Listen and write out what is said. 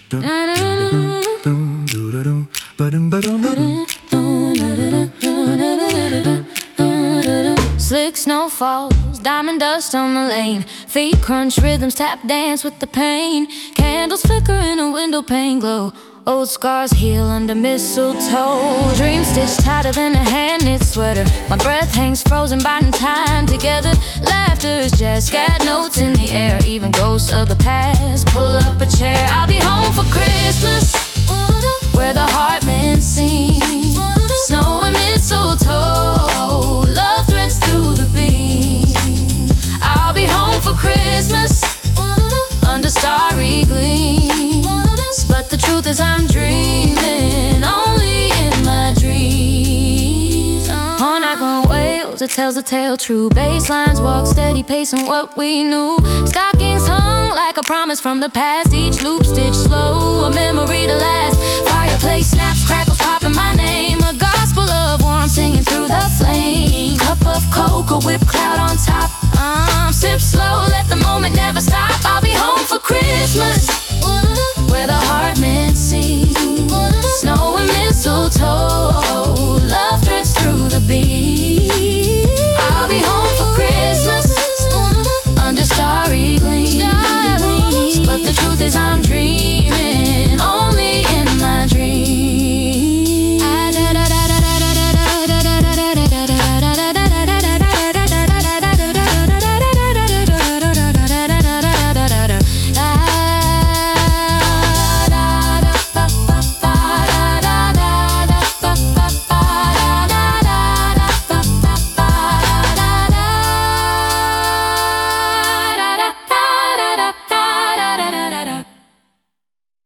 Slick snow falls, diamond dust on the lane. Feet crunch, rhythms tap dance with the pain. Candles flicker in a window pane glow. Old scars heal under mistletoe. Dreams stitched tighter than a hand-knit sweater. My breath hangs frozen, binding time together. Laughter is jazz, scat notes in the air. Even ghosts of the past pull up a chair. I'll be home for Christmas, where the heart men sing. Snow and mistletoe, love threads through the beam. I'll be home for Christmas, under starry gleams. But the truth is I'm dreaming, only in my dreams. On I go, Wales, it tells a tale true. Bass lines walk steady, pacing what we knew. Stockings hung like a promise from the past. Each loop stitched slow, a memory to last. Fireplace snaps, crackles popping my name. A gospel of warmth singing through the flame. Cup of cocoa, whipped cloud on top. Sip slow, let the moment never stop. I'll be home for Christmas,